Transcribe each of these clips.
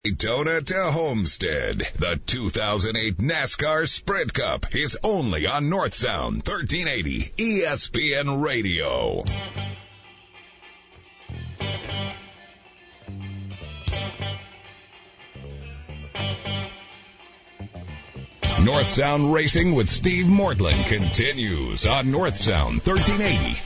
Daytona to Homestead, the 2008 NASCAR Sprint Cup is only on North Sound 1380 ESPN Radio. North Sound Racing with Steve Mortland continues on North Sound 1380.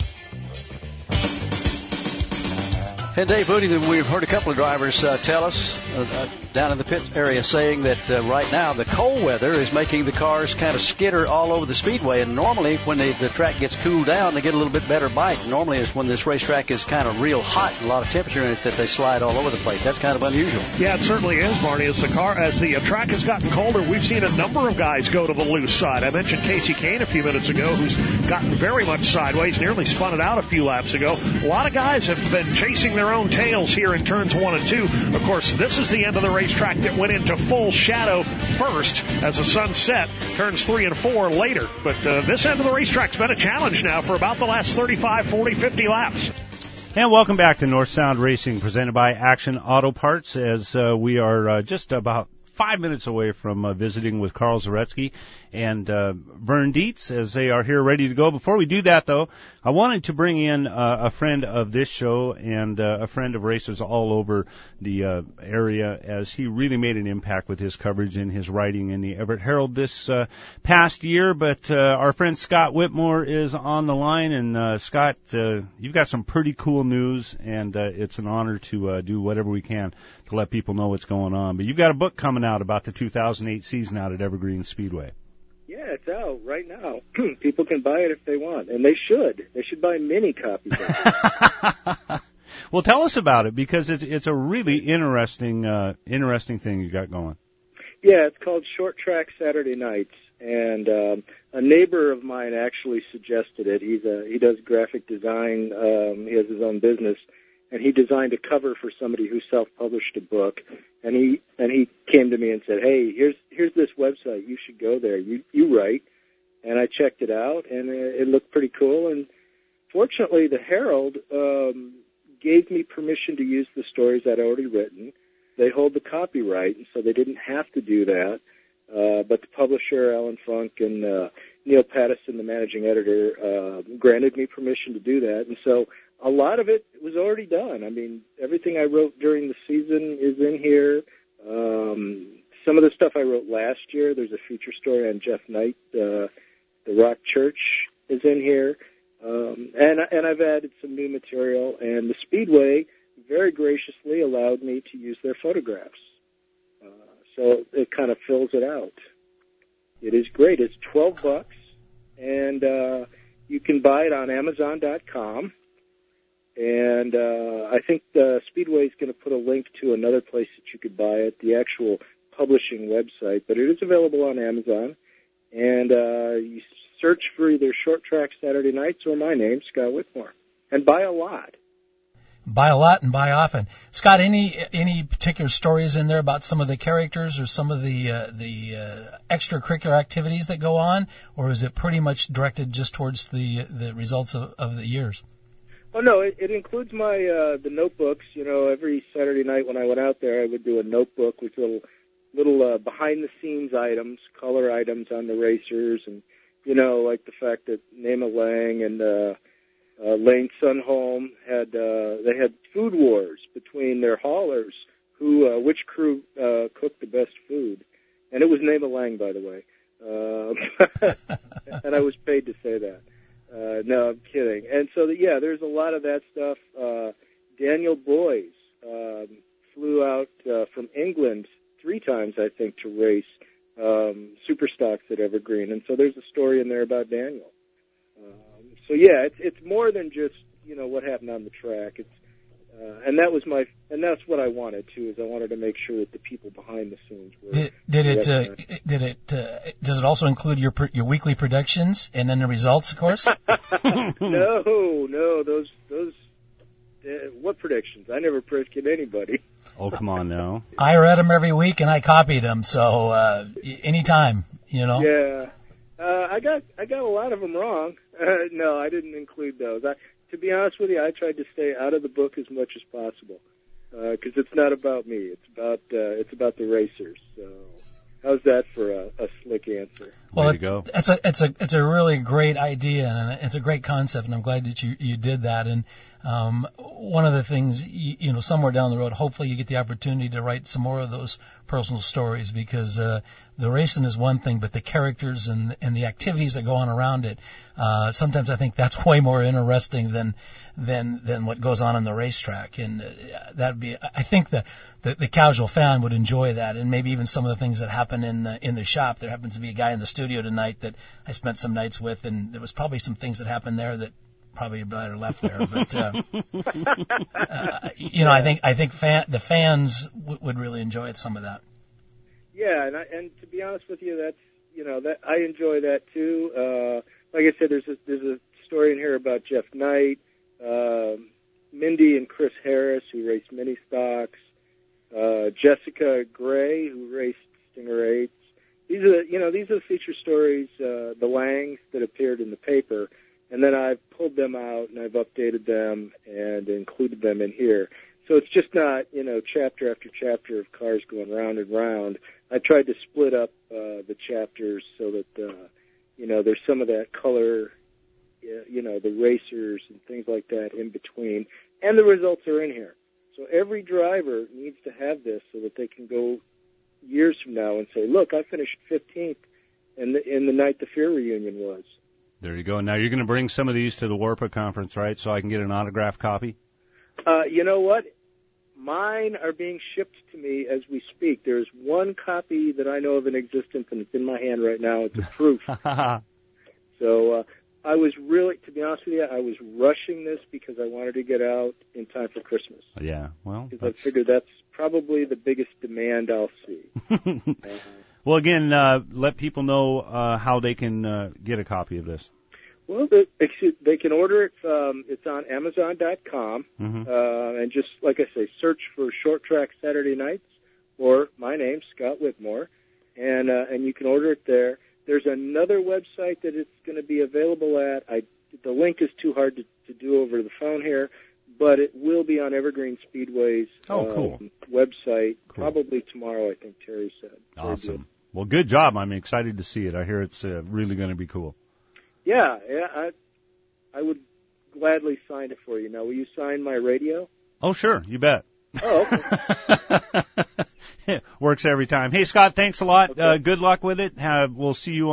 And Dave Moody, we've heard a couple of drivers tell us down in the pit area saying that right now the cold weather is making the cars kind of skitter all over the speedway. And normally when the track gets cooled down, they get a little bit better bite. Normally it's when this racetrack is kind of real hot and a lot of temperature in it that they slide all over the place. That's kind of unusual. Yeah, it certainly is, Barney. As the track has gotten colder, we've seen a number of guys go to the loose side. I mentioned Casey Kane a few minutes ago, who's gotten very much sideways, nearly spun it out a few laps ago. A lot of guys have been chasing their own tails here in turns 1 and 2. Of course, this is the end of the racetrack that went into full shadow first as the sun set. Turns 3 and 4 later. But this end of the racetrack's been a challenge now for about the last 35, 40, 50 laps. And welcome back to North Sound Racing, presented by Action Auto Parts, as we are just about 5 minutes away from visiting with Carl Zaretsky and Vern Dietz as they are here ready to go. Before we do that, though, I wanted to bring in a friend of this show and a friend of racers all over the area, as he really made an impact with his coverage and his writing in the Everett Herald this past year. But our friend Scott Whitmore is on the line, and Scott, you've got some pretty cool news, and it's an honor to do whatever we can to let people know what's going on. But you've got a book coming out about the 2008 season out at Evergreen Speedway. Yeah, it's out right now. People can buy it if they want, and they should. They should buy many copies of it. Well, tell us about it, because it's a really interesting thing you got going. Yeah, it's called Short Track Saturday Nights, and a neighbor of mine actually suggested it. He does graphic design. He has his own business, and he designed a cover for somebody who self-published a book. And he came to me and said, "Hey, here's this website. You should go there. You write." And I checked it out, and it looked pretty cool. And fortunately, the Herald gave me permission to use the stories I'd already written. They hold the copyright, and so they didn't have to do that. But the publisher, Alan Funk, and Neil Pattison, the managing editor, granted me permission to do that. And so a lot of it was already done. I mean, everything I wrote during the season is in here. Some of the stuff I wrote last year, there's a feature story on Jeff Knight, the Rock Church is in here. And I've added some new material, and the Speedway very graciously allowed me to use their photographs. So it kind of fills it out. It is great. It's $12, and you can buy it on Amazon.com. And I think the Speedway is going to put a link to another place that you could buy it, the actual publishing website. But it is available on Amazon. And you search for either Short Track Saturday Nights or my name, Scott Whitmore. And buy a lot. Buy a lot and buy often. Scott, any particular stories in there about some of the characters or some of the extracurricular activities that go on? Or is it pretty much directed just towards the results of the years? Oh, no, it includes my the notebooks. You know, every Saturday night when I went out there, I would do a notebook with little behind-the-scenes items, color items on the racers, and, you know, like the fact that Nema Lang and Lane Sunholm had food wars between their haulers, which crew cooked the best food. And it was Nema Lang, by the way. And I was paid to say that. No, I'm kidding. And so, there's a lot of that stuff. Daniel Boyes flew out from England 3 times, I think, to race Superstocks at Evergreen. And so there's a story in there about Daniel. It's more than just, you know, what happened on the track. It's that's what I wanted too. Is I wanted to make sure that the people behind the scenes were. Does it also include your weekly predictions and then the results, of course? No, those what predictions? I never predicted anybody. Oh, come on now. I read them every week and I copied them, so anytime, you know. Yeah, I got a lot of them wrong. No, I didn't include those. To be honest with you, I tried to stay out of the book as much as possible. because it's not about me. It's about the racers. So, how's that for a slick answer? Well, Way to go. It's a really great idea, and it's a great concept, and I'm glad that you did that. And one of the things, you know, somewhere down the road, hopefully you get the opportunity to write some more of those personal stories, because the racing is one thing, but the characters and the activities that go on around it, sometimes I think that's way more interesting than what goes on the racetrack. And that'd be, I think the casual fan would enjoy that, and maybe even some of the things that happen in the shop. There happens to be a guy in the studio tonight that I spent some nights with, and there was probably some things that happened there that probably better left there. But you know, I think the fans would really enjoy some of that. Yeah, and to be honest with you, that's, you know, that I enjoy that too. Like I said, there's a story in here about Jeff Knight, Mindy and Chris Harris, who raced mini stocks, Jessica Gray, who raced Stinger 8s. These are the feature stories, the Langs that appeared in the paper, and then I've pulled them out and I've updated them and included them in here. So it's just not, you know, chapter after chapter of cars going round and round. I tried to split up the chapters so that, you know, there's some of that color, you know, the racers and things like that in between, and the results are in here. So every driver needs to have this so that they can go years from now and say, look, I finished 15th in the night the Fear reunion was. There you go. Now you're going to bring some of these to the WARPA conference, right, so I can get an autographed copy? You know what? Mine are being shipped to me as we speak. There's one copy that I know of in existence, and it's in my hand right now. It's a proof. So I was really, to be honest with you, I was rushing this because I wanted to get out in time for Christmas. Yeah, well, because I figured that's probably the biggest demand I'll see. Well, again, let people know how they can get a copy of this. Well, they can order it. It's on Amazon.com, and just like I say, search for Short Track Saturday Nights or my name, Scott Whitmore, and you can order it there. There's another website that it's going to be available at. The link is too hard to do over the phone here, but it will be on Evergreen Speedway's website probably tomorrow, I think Terry said. Awesome. Well, good job. I'm excited to see it. I hear it's really going to be cool. Yeah, I would gladly sign it for you. Now, will you sign my radio? Oh, sure. You bet. Oh, okay. Works every time. Hey, Scott, thanks a lot. Okay. Good luck with it. We'll see you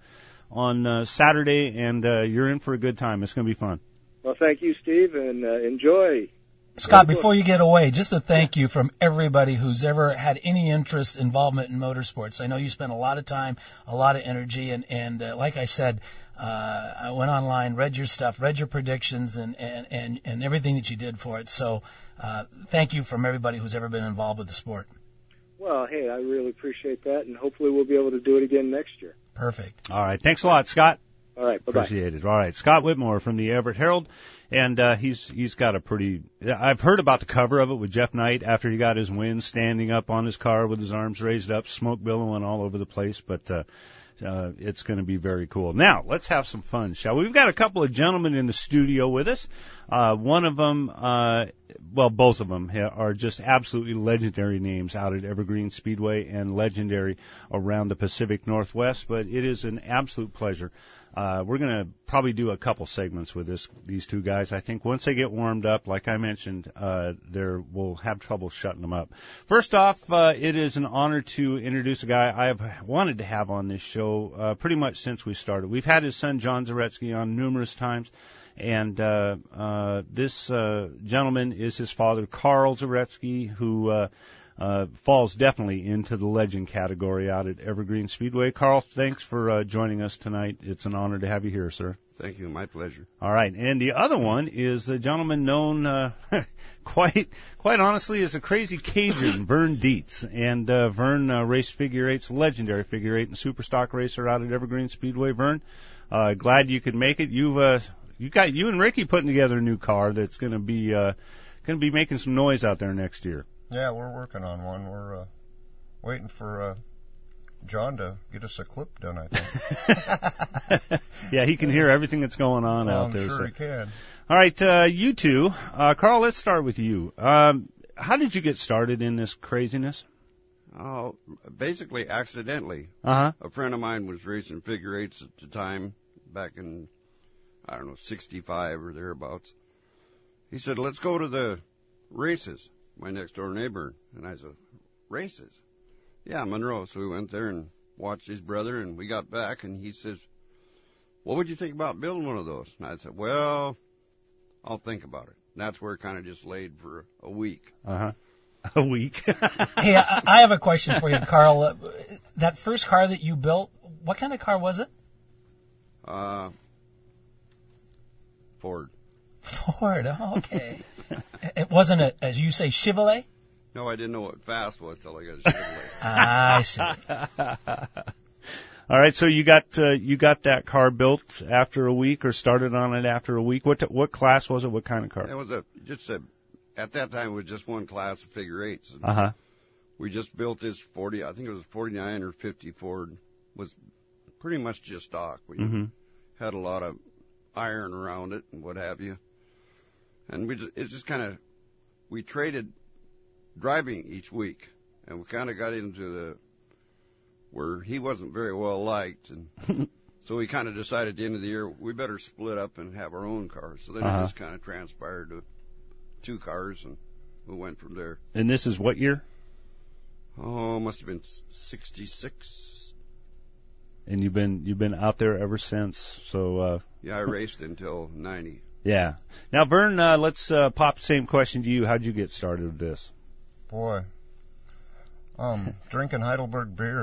on Saturday, and you're in for a good time. It's going to be fun. Well, thank you, Steve, and enjoy. Scott, before you get away, just a thank you from everybody who's ever had any interest, involvement in motorsports. I know you spent a lot of time, a lot of energy, and like I said, I went online, read your stuff, read your predictions, and everything that you did for it. So thank you from everybody who's ever been involved with the sport. Well, hey, I really appreciate that, and hopefully we'll be able to do it again next year. Perfect. All right. Thanks a lot, Scott. All right. Bye-bye. Appreciate it. All right. Scott Whitmore from the Everett Herald. And he's got a pretty – I've heard about the cover of it with Jeff Knight after he got his win, standing up on his car with his arms raised up, smoke billowing all over the place. But it's going to be very cool. Now, let's have some fun, shall we? We've got a couple of gentlemen in the studio with us. One of them both of them are just absolutely legendary names out at Evergreen Speedway and legendary around the Pacific Northwest. But it is an absolute pleasure. We're going to probably do a couple segments with these two guys. I think once they get warmed up, like I mentioned, we'll have trouble shutting them up. First off, it is an honor to introduce a guy I have wanted to have on this show pretty much since we started. We've had his son, John Zaretsky, on numerous times, and this gentleman is his father, Carl Zaretsky, who falls definitely into the legend category out at Evergreen Speedway. Carl, thanks for joining us tonight. It's an honor to have you here, sir. Thank you. My pleasure. All right. And the other one is a gentleman known quite honestly as a crazy Cajun, Vern Dietz. And Vern raced figure 8s, legendary figure 8 and super stock racer out at Evergreen Speedway. Vern, glad you could make it. You and Ricky putting together a new car that's going to be making some noise out there next year. Yeah, we're working on one. We're waiting for John to get us a clip done, I think. Yeah, he can hear everything that's going on out there. I'm sure he can. All right, you two. Carl, let's start with you. how did you get started in this craziness? Oh, basically accidentally. Uh-huh. A friend of mine was racing figure eights at the time, back in, 65 or thereabouts. He said, let's go to the races, my next door neighbor. And I said, races? Yeah, Monroe. So we went there and watched his brother, and we got back, and he says, what would you think about building one of those? And I said, well, I'll think about it. And that's where it kind of just laid for a week. Uh-huh. A week. Hey, I have a question for you, Carl. That first car that you built, what kind of car was it? Ford. Ford, oh, okay. It wasn't as you say, Chevrolet? No, I didn't know what fast was till I got a Chevrolet. I see. All right, so you got that car built after a week, or started on it after a week. What class was it? What kind of car? It was at that time it was just one class of figure eights. Uh-huh. We just built this 40, I think it was 49 or 50 Ford, was pretty much just stock. We had a lot of iron around it and what have you. And we traded driving each week, and we kind of got into where he wasn't very well liked, and so we kind of decided at the end of the year we better split up and have our own cars. So then it just kind of transpired to 2 cars, and we went from there. And this is what year? Oh, must have been 66. And you've been out there ever since. So yeah, I raced until 90. Yeah. Now, Vern, let's pop the same question to you. How'd you get started with this? Boy, drinking Heidelberg beer.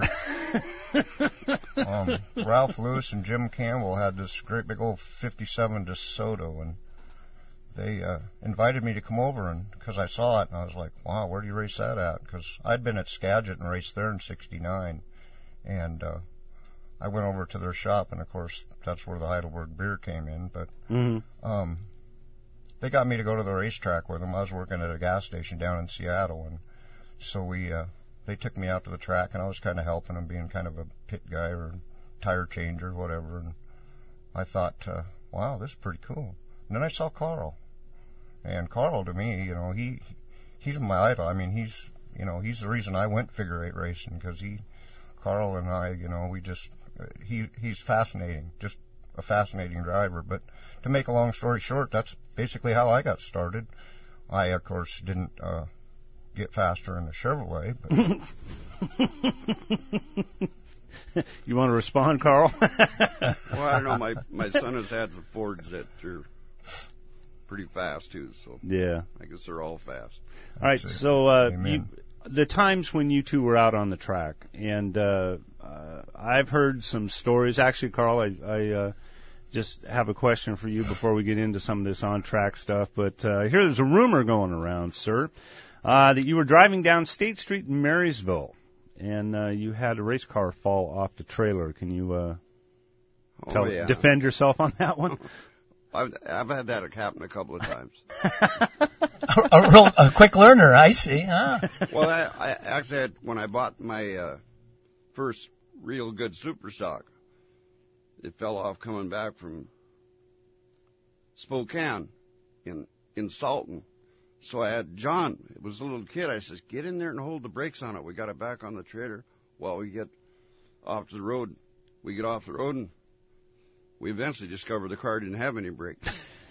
Ralph Lewis and Jim Campbell had this great big old 57 DeSoto, and they invited me to come over, and because I saw it, and I was like, wow, where do you race that at? Because I'd been at Skagit and raced there in '69, and I went over to their shop, and of course that's where the Heidelberg beer came in. But they got me to go to the racetrack with them. I was working at a gas station down in Seattle, and so they took me out to the track, and I was kind of helping them, being kind of a pit guy or tire changer, whatever. And I thought, wow, this is pretty cool. And then I saw Carl, and Carl, to me, he's my idol. I mean, he's the reason I went figure eight racing, because Carl and I, he's fascinating, just a fascinating driver. But to make a long story short, that's basically how I got started. I, of course, didn't get faster in the Chevrolet, but you want to respond, Carl? Well, I don't know. My son has had the Fords that are pretty fast too, so yeah, I guess they're all fast. All right, so the times when you two were out on the track, and I've heard some stories. Actually, Carl, I just have a question for you before we get into some of this on-track stuff. But there's a rumor going around, sir, that you were driving down State Street in Marysville, and you had a race car fall off the trailer. Can you defend yourself on that one? I've had that happen a couple of times. a quick learner, I see. Huh? Well, I actually had, when I bought my first real good super stock, it fell off coming back from Spokane in Salton. So I had John, it was a little kid, I says, get in there and hold the brakes on it. We got it back on the trailer while we get off the road. We get off the road, and we eventually discovered the car didn't have any brakes.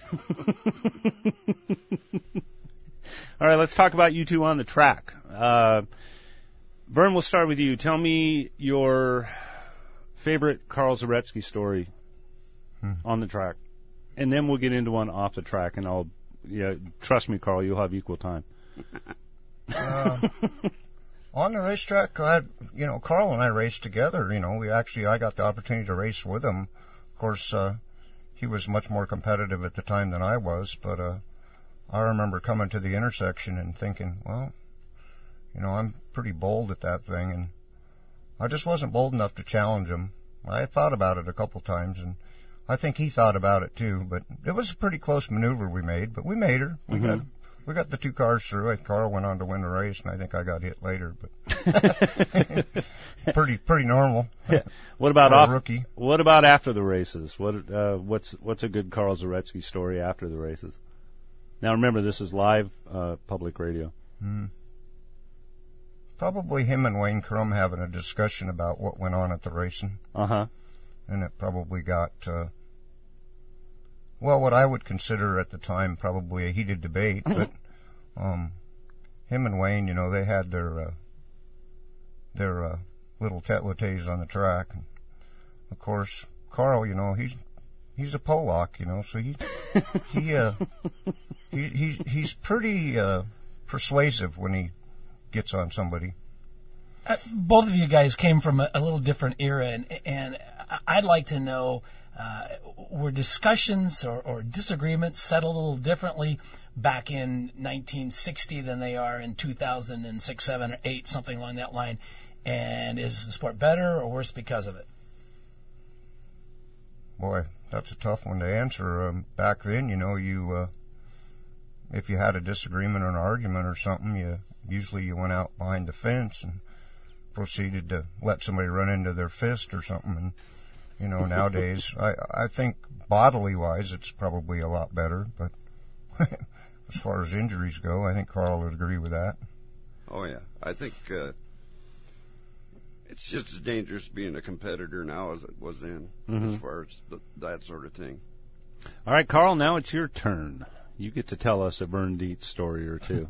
All right, let's talk about you two on the track. Vern, we'll start with you. Tell me your favorite Carl Zaretsky story on the track, and then we'll get into one off the track, and trust me, Carl, you'll have equal time. On the racetrack, Carl and I raced together. I got the opportunity to race with him. Of course, he was much more competitive at the time than I was, but I remember coming to the intersection and thinking, well, I'm pretty bold at that thing, and I just wasn't bold enough to challenge him. I thought about it a couple times, and I think he thought about it too, but it was a pretty close maneuver we made, but we made her. We got the 2 cars through. Carl went on to win the race, and I think I got hit later, but pretty normal. Yeah. What about a rookie? What about after the races? What's a good Carl Zaretsky story after the races? Now remember, this is live public radio. Probably him and Wayne Crum having a discussion about what went on at the racing. Uh-huh. And it probably got, what I would consider at the time probably a heated debate. But him and Wayne, they had their little tete-a-tetes on the track. And of course, Carl, he's a Pollock, so he's pretty persuasive when he gets on somebody. Both of you guys came from a little different era, and I'd like to know, were discussions or disagreements settled a little differently back in 1960 than they are in 2006, 7, or 8, something along that line? And is the sport better or worse because of it? Boy, that's a tough one to answer. Back then, if you had a disagreement or an argument or something, usually you went out behind the fence and proceeded to let somebody run into their fist or something. And, nowadays, I think bodily-wise it's probably a lot better. But as far as injuries go, I think Carl would agree with that. Oh, yeah. I think it's just as dangerous being a competitor now as it was then, as far as that sort of thing. All right, Carl, now it's your turn. You get to tell us a Vern Dietz story or two.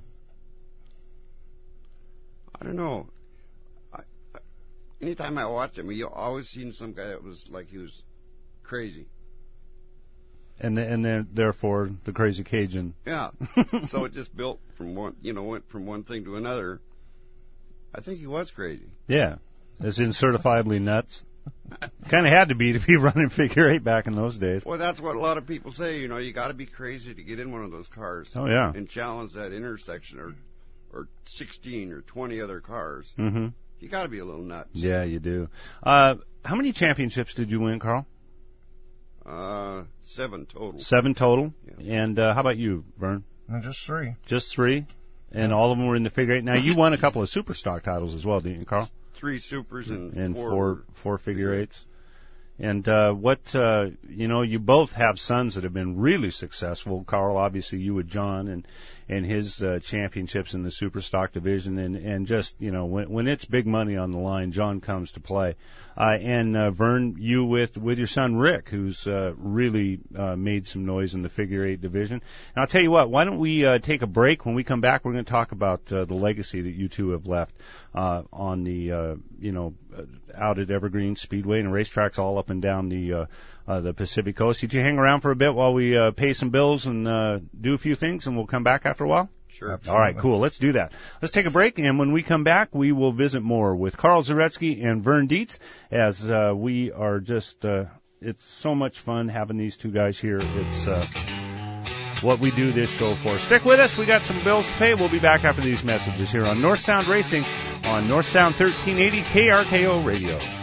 I don't know. Anytime I watch him, you always seen some guy that was like he was crazy. And then therefore the crazy Cajun. Yeah. So it just built from went from one thing to another. I think he was crazy. Yeah. As in certifiably nuts. Kind of had to be running figure 8 back in those days. Well, that's what a lot of people say. You got to be crazy to get in one of those cars. Oh, yeah. And challenge that intersection or 16 or 20 other cars. Mm-hmm. You got to be a little nuts. Yeah, you do. How many championships did you win, Carl? 7 total. 7 total? Yeah. And how about you, Vern? Just 3. Just 3? And all of them were in the figure 8. Now, you won a couple of super stock titles as well, didn't you, Carl? 3 supers and four figure 8s. And you both have sons that have been really successful. Carl, obviously, you with John and his championships in the super stock division, and just when it's big money on the line, John comes to play. And Vern, you with your son Rick, who's really made some noise in the figure 8 division. And I'll tell you what, why don't we take a break? When we come back, we're going to talk about the legacy that you two have left on the out at Evergreen Speedway and racetracks all up and down the Pacific Coast. Did you hang around for a bit while we pay some bills and do a few things, and we'll come back after a while? Sure. Absolutely. All right, cool. Let's do that. Let's take a break, and when we come back, we will visit more with Carl Zaretsky and Vern Dietz, as we are just, it's so much fun having these two guys here. It's what we do this show for. Stick with us. We got some bills to pay. We'll be back after these messages here on North Sound Racing on North Sound 1380 KRKO Radio.